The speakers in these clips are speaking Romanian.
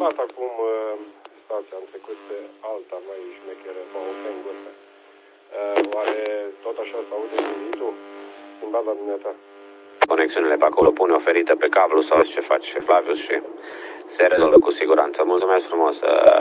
schimbat acum stația, am trecut pe alta mai șmecheră, Baofeng ăsta. Oare tot așa s-aude zinitul? Schimbat la dumneata? Conexiunile pe acolo pune oferite pe cablu sau ce face Flavius și se rezolvă cu siguranță. Mulțumesc frumos,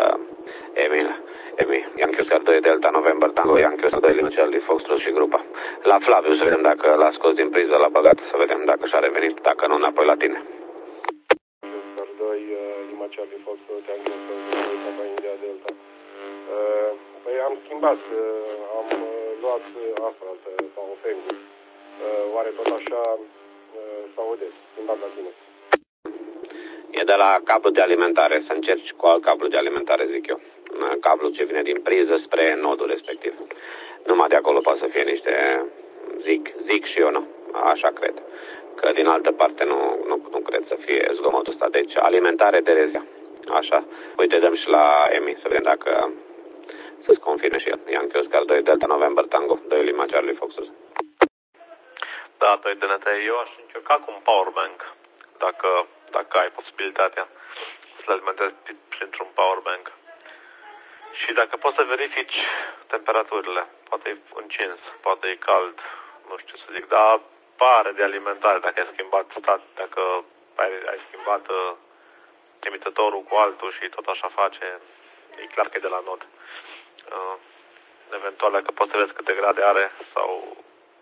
Emi, Yankee Oscar 2 Delta November Tango, Yankee Oscar 2 Lima Charlie Foxtrot și grupa. La Flavius, să vedem dacă l-a scos din priză, l-a băgat, să vedem dacă și-a revenit, dacă nu, înapoi la tine. Oscar 2 Lima Charlie Foxtrot, Yankee Oscar 2 Papa India Delta. Păi am schimbat, am luat asfalt, Baofeng-ul. Oare tot așa s-aude, schimbat la tine? E de la cablu de alimentare, să încerci cu alt cablu de alimentare, zic eu. Cablu ce vine din priză spre nodul respectiv. Numai de acolo poate să fie niște, zic și eu, nu, așa cred. Că din altă parte nu cred să fie zgomotul ăsta. Deci alimentare Terezia. Așa. Uite, dăm și la Emi să vedem dacă să-ți confirme și el. Yankee Oscar 2 Delta November Tango 2 Lima Charlie Foxtrot. Da, 2 DNT, eu aș încerca cu un powerbank, dacă ai posibilitatea să-l alimentezi printr-un powerbank. Și dacă poți să verifici temperaturile, poate e încins, poate e cald, nu știu ce să zic, dar pare de alimentare dacă ai schimbat dacă ai schimbat emitătorul cu altul și tot așa face, e clar că e de la nod. Eventual dacă poți să vezi câte grade are sau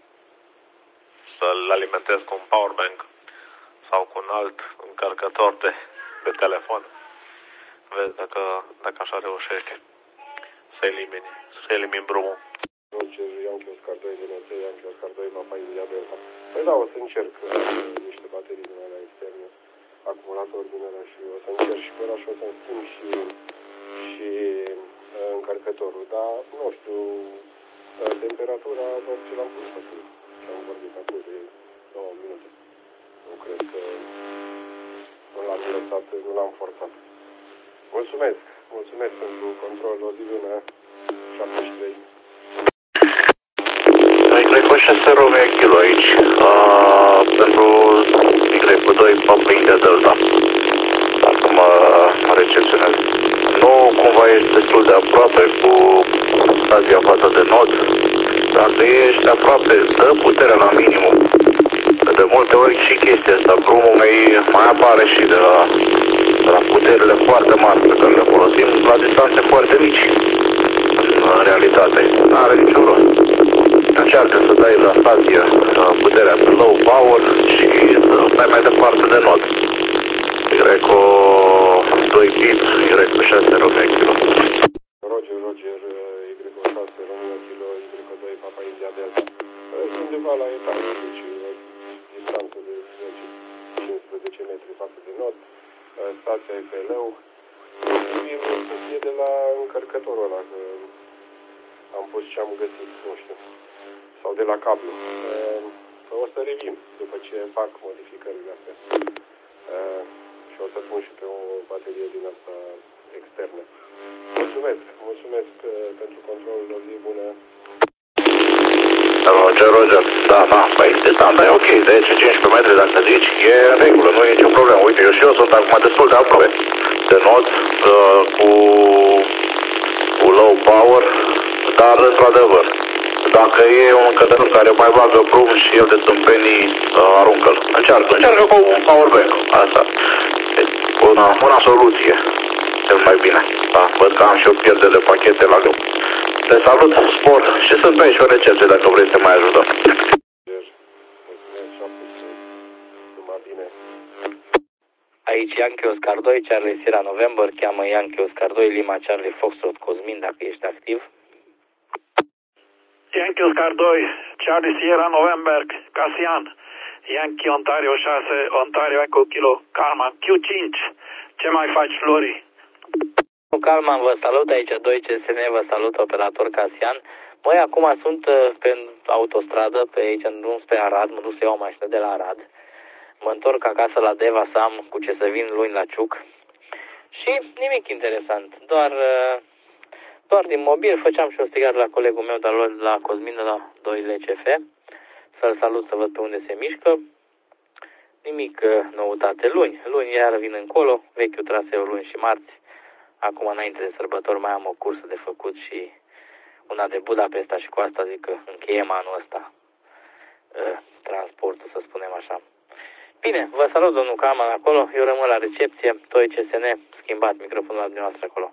să-l alimentezi cu un powerbank sau cu un alt încărcător de telefon. Vezi dacă așa reușești să elimini brumul. Roger, Yankee Oscar 2 DNT, Yankee Oscar 2 Papa India Delta. Păi da, o să încerc niște baterii din alea externe, acumulator din alea și o să încerc și pe ăla și o să-mi schimb și încărcătorul. Dar, nu știu, temperatura doar ce l-am pus acum. Și am vorbit acum de 2 minute. Nu cred că nu l-am lăsat, nu l-am forțat. Mulțumesc pentru control, o zi bună, 73. Y6 Romeo Kilo aici, pentru Y2 Papa India Delta. Acum recepționez. Nu cumva ești destul de aproape cu stația față de nod. Dacă ești aproape, dă puterea la minimum. De multe ori și chestia asta, drumul mai apare și de la puterile foarte mari pe care le folosim la distanțe foarte mici. În realitate, nu are niciun rost. Încearcă să dai la stație puterea pe low power și să stai mai departe de nod. Greco 2 bit, Greco 6 Romeo Kilo. Roger, Greco 6 Romeo Kilo, Greco 2 Papa India Delta. Undeva la etaj, deci distanță de 10-15 metri față de nod. Stația e pe leu. Posibil să fie de la încărcătorul ăla, că am pus ce am găsit, nu știu. Sau de la cablu. O să revin după ce fac modificările astea. Și o să pun și pe o baterie din asta externă. Mulțumesc pentru controlul, o zi bună. Roger. Da, păi distanța e ok, 10-15 metri dacă zici, e în regulă, nu e nicio problemă. Uite, eu și eu sunt acum destul de aproape de nod, cu low power, dar într-adevăr, dacă e un încărcător care mai bagă brum și el de tâmpenii, aruncă-l. Încearcă cu un powerbank, asta. Una soluție, cel mai bine. Da, văd că am și o pierdere de pachete la greu. Te salut, spor și sunt pe aici o recepție dacă vrei să mai ajutăm. Aici Yankee Oscar 2, Charlie Sierra November, cheamă Yankee Oscar 2, Lima Charlie Foxtrot Cosmin, dacă ești activ. Yankee Oscar 2, Charlie Sierra November, Casian, Yankee Ontario 6, Ontario Echo Kilo, Calman, Q5, ce mai faci, Flori? Calman, vă salut, aici 2 CSN, vă salut, operator Casian. Măi, acum sunt pe autostradă, pe aici în drum spre Arad, mă duc să iau o mașină de la Arad. Mă întorc acasă la Deva să am cu ce să vin luni la Ciuc. Și nimic interesant, doar din mobil. Făceam și o strigare la colegul meu de la Cosmin de la 2 LCF. Să-l salut, să văd pe unde se mișcă. nimic noutate. Luni iar vin încolo, vechiul traseu luni și marți. Acum, înainte de sărbători, mai am o cursă de făcut și una de Budapesta și cu asta zic că încheiem anul ăsta transportul, să spunem așa. Bine, vă salut, domnul Calman, acolo. Eu rămân la recepție. Toi CSN, schimbați microfonul la dumneavoastră acolo.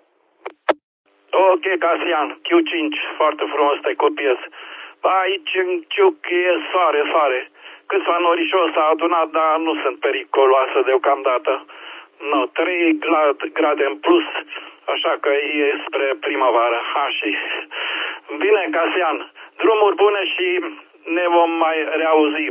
Ok, Casian, Q5, foarte frumos te copiez. Aici în Ciuc e soare. Câțiva norișori s-au adunat, dar nu sunt periculoase deocamdată. No, 3 grade în plus, așa că e spre primăvară. Și bine, Casian, drumuri bune și ne vom mai reauzi.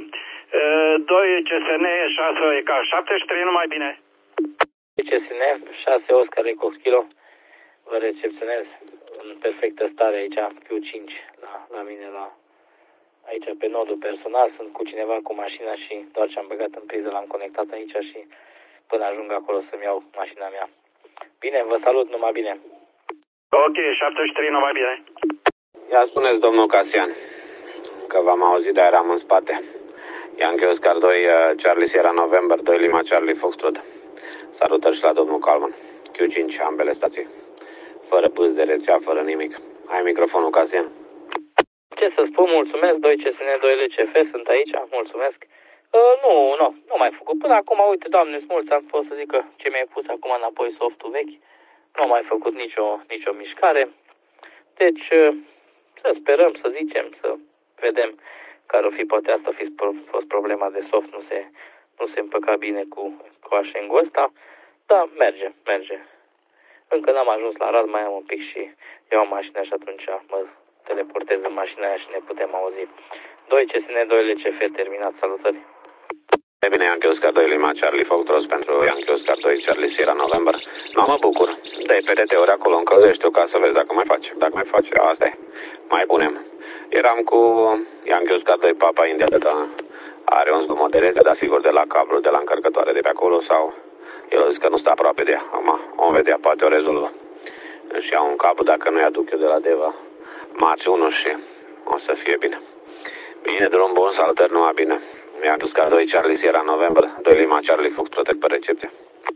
2 CSN, 6 EK, 73, numai bine. CSN, 6 Oscar Eco Kilo, vă recepționez în perfectă stare aici, Q5, la mine, aici pe nodul personal. Sunt cu cineva cu mașina și doar ce am băgat în priză l-am conectat aici și până ajung acolo să-mi iau mașina mea. Bine, vă salut, numai bine. Ok, 73, numai bine. Ia spuneți, domnul Casian, că v-am auzit, dar eram în spate. Yankee Oscar 2, Charlie Sierra November, 2 Lima Charlie Foxtrot. Salutări și la domnul Calman. Q5, ambele stații. Fără bâz de rețea, fără nimic. Ai microfonul, Casian? Ce să spun, mulțumesc, 2 CSN, 2 LCF, sunt aici, mulțumesc. Nu mai făcut. Până acum, uite, Doamne smulți, am fost să zic că ce mi-ai pus acum înapoi softul vechi. Nu am mai făcut nicio mișcare. Deci, să sperăm, să zicem, să vedem care o fi, poate asta fi fost problema de soft, nu se împăca bine cu așengul ăsta, dar merge. Încă n-am ajuns la Arad, mai am un pic și iau mașina și atunci mă teleportez în mașina aia și ne putem auzi. 2 CSN, 2 LCF, terminat, salutări. E bine, Yankee Oscar 2 Lima Charlie Foxtrot pentru Yankee Oscar 2 Charlie Sierra November. Nu, mă bucur. Dă-i PDT-uri acolo, încălzește-o ca să vezi dacă mai face. Dacă mai face, asta e. Mai punem. Eram cu Yankee Oscar 2 Papa India Delta. Are un zgomot de rece, dar sigur de la cablu, de la încărcătoare de pe acolo sau... El zic că nu stă aproape de ea. Acum o vedea, poate o rezolvă. Și iau un cablu, dacă nu-i aduc eu de la Deva, marți 1 și o să fie bine. Bine, drum bun, salutări, numai bine. Mi-a dus ca 2 Charlie Sierra November, 2 Lima Charlie Foxtrot pe recepție.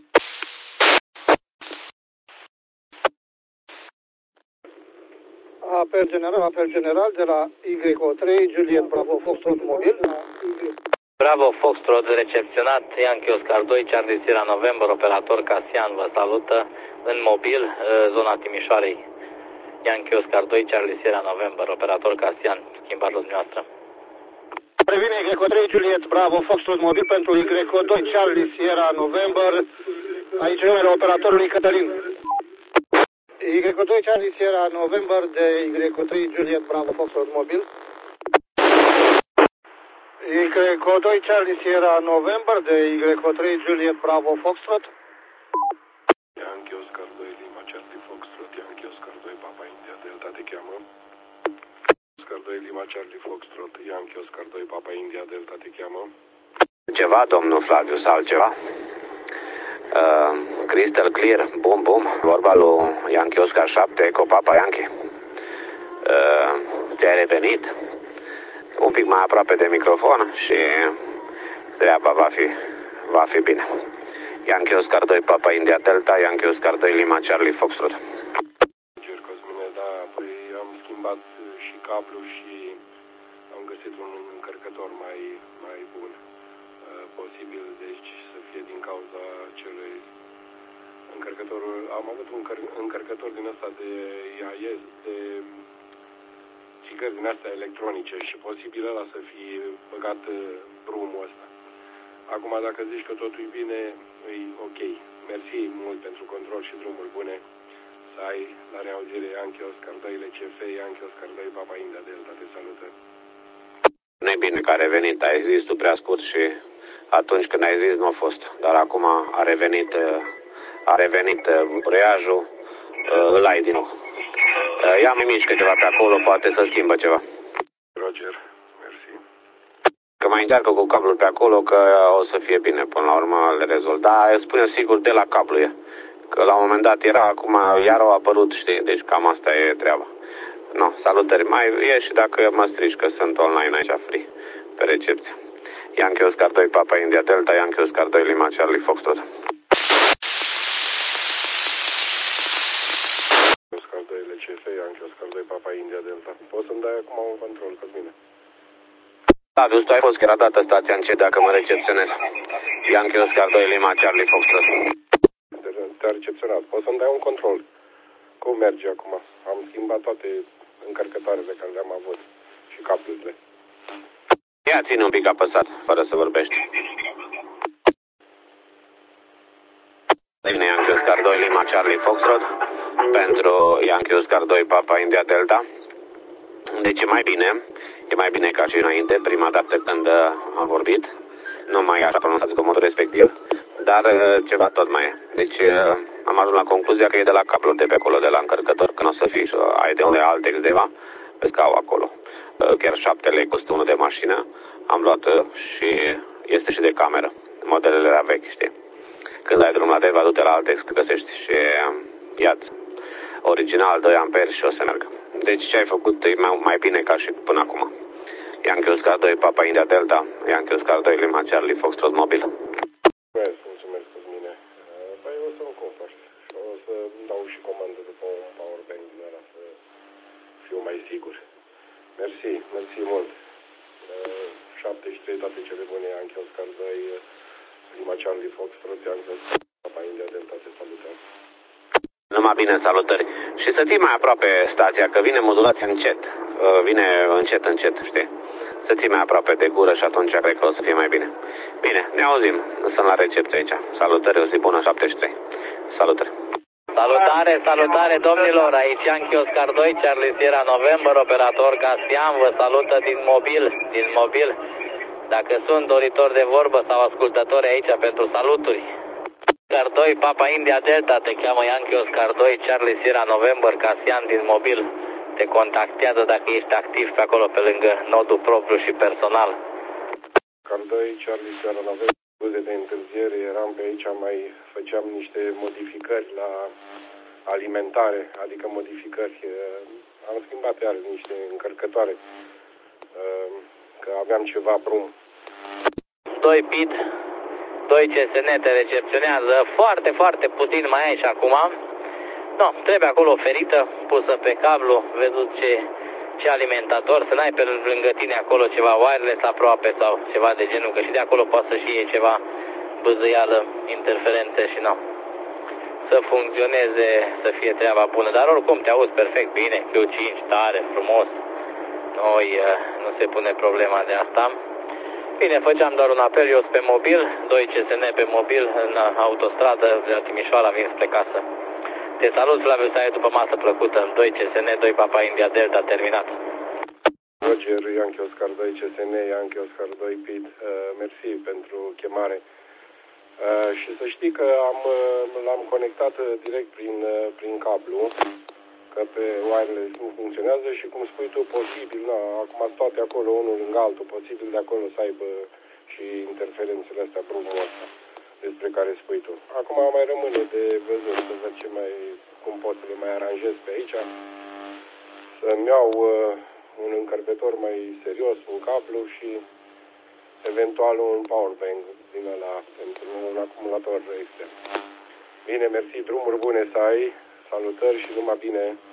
Apel general de la YO3, Juliet Bravo Foxtrot mobil. Bravo Foxtrot, recepționat, Yankee Oscar 2, Charlie Sierra November, operator Casian vă salută în mobil, zona Timișoarei. Yankee Oscar 2, Charlie Sierra November, operator Casian, schimbați dumneavoastră. Previne YO3, Juliet Bravo Foxtrot mobil pentru YO2, Charlie Sierra November, aici numele operatorului Cătălin. YO2, Charlie Sierra November de YO3, Juliet Bravo Foxtrot mobil. YO2, Charlie Sierra November de YO3, Juliet Bravo Foxtrot. Yankee Oscar 2 Lima Charlie Foxtrot, Yankee Oscar 2 Papa India Delta te cheamă. Oscar 2 Lima Charlie Foxtrot, Yankee Oscar 2 Papa India Delta te cheamă. Ceva, domnul Flaviu, sau altceva? Crystal Clear, bum, vorba lui Yankee Oscar 7, Eco Papa Yankee. Te-ai revenit? Un pic mai aproape de microfon și treaba va fi bine. Yankee Oscar 2 Papa India Delta, Yankee Oscar 2 Lima Charlie Foxtrot. Cosmine, da, păi am schimbat și cablu și am găsit un încărcător mai bun. Posibil, deci, să fie din cauza acelui încărcător. Am avut un încărcător din ăsta de IAS, de țigări din astea electronice și posibil ăla să fie băgat drumul ăsta. Acum, dacă zici că totul e bine, e ok. Mersi mult pentru control și drumuri bune. Să ai la reauzire Yankee Oscar 2 LCF, Yankee Oscar 2 Papa India Delta, te salută. Nu-i bine că a revenit, ai zis tu prea scurt și atunci când ai zis nu a fost. Dar acum a revenit breiajul, îl ai din nou. Ia mai mișcă ceva pe acolo, poate să schimbă ceva. Roger, mersi. Că mai încearcă cu cablul pe acolo, că o să fie bine până la urmă le rezolv. Da, spune sigur de la cablu e. Că la un moment dat era, acum iar au apărut, știi, deci cam asta e treaba. No, salutări, mai e și dacă mă strici că sunt online aici free, pe recepție. Yankee Oscar 2 Papa India Delta, Yankee Oscar 2 Lima Charlie Foxtrot. Oscar 2 LCS, Yankee Oscar 2 Papa India Delta. Poți să-mi dai acum un control, Cosmine? Da, tu ai fost chiar dată stația încet dacă mă recepționez. Yankee Oscar 2 Lima Charlie Foxtrot. Te-a recepționat. Poți să-mi dai un control? Cum merge acum? Am schimbat toate încărcătoarele care le-am avut și cablurile. Ia ține un pic apăsat, fără să vorbești. Bine, Yankee Oscar 2 Lima Charlie Foxtrot pentru Yankee Oscar 2 Papa India Delta. Deci e mai bine ca și înainte, prima dată când am vorbit. Nu mai așa pronunțat zgomotul respectiv, dar ceva tot mai e. Deci am ajuns la concluzia că e de la cablu de pe acolo, de la încărcător, că nu o să fii și ai de unde alte undeva, pe scau acolo. Chiar 7 lei costă unul de mașină, am luat și este și de cameră, modelele la vechi, știi. Când ai drum la Deva, du-te la Altex, găsești și ia-ți original 2 amperi și o să meargă. Deci ce ai făcut e mai bine ca și până acum. Yankee Oscar 2 Papa India Delta, Yankee Oscar 2 Lima Charlie Foxtrot mobil. Mulțumesc, Cosmine. Păi o să-mi cumpăr și o să dau și comandă după un powerbank din ăla să fiu mai sigur. Mersi mult. 73, toate cele bune, Yankee Oscar 2 Lima Charlie Foxtrot, Yankee Oscar Papa India Delta, te salutăm. Numai bine, salutări. Și să fii mai aproape stația, că vine modulația încet. Vine încet, știi? Să ții mai aproape de gură și atunci cred că o să fie mai bine. Bine, ne auzim. Sunt la recepție aici. Salutări, o zi bună, 73. Salutări. Salutare domnilor, aici Yankee Oscar 2, Charlie Sierra November, operator Casian, vă salută din mobil. Dacă sunt doritori de vorbă sau ascultători aici pentru saluturi. Oscar 2, Papa India Delta, te cheamă Yankee Oscar 2, Charlie Sierra November, Casian din mobil. Te contactează dacă ești activ pe acolo, pe lângă nodul propriu și personal. Oscar 2, Charlie Sierra November, scuze de întârziere, eram pe aici, mai făceam niște modificări la alimentare, adică modificări. Am schimbat iar niște încărcătoare, că aveam ceva brum. 2 PID, 2 CSN te recepționează, foarte puțin mai ai și acum. No, trebuie acolo oferită, pusă pe cablu, văzut ce alimentator, să n-ai pe lângă tine acolo ceva wireless aproape sau ceva de genul, că și de acolo poate să și iei ceva bâzâială, interferențe și nu. Să funcționeze, să fie treaba bună, dar oricum te auzi perfect bine, Q5, tare, frumos. Noi nu se pune problema de asta. Bine, făceam doar un apel, eu sunt pe mobil, 2 CSN pe mobil, în autostradă de la Timișoara, vin spre casă. Te salut, Flaviu, să ai după masă plăcută, 2 CSN, 2 Papa India Delta, terminat. Roger, Yankee Oscar 2 CSN, Yankee Oscar 2 PID, mersi pentru chemare. Și să știi că l-am conectat direct prin cablu, că pe wireless nu funcționează și cum spui tu, posibil, acum toate acolo, unul lângă altul, posibil de acolo să aibă și interferențele astea, brumul ăsta, despre care spui tu. Acum mai rămâne de văzut, să văd cum pot să le mai aranjez pe aici, să-mi iau un încărcător mai serios, un cablu și eventual un powerbank din ăla pentru un acumulator extern. Bine, mersi, drumuri bune să ai, salutări și numai bine.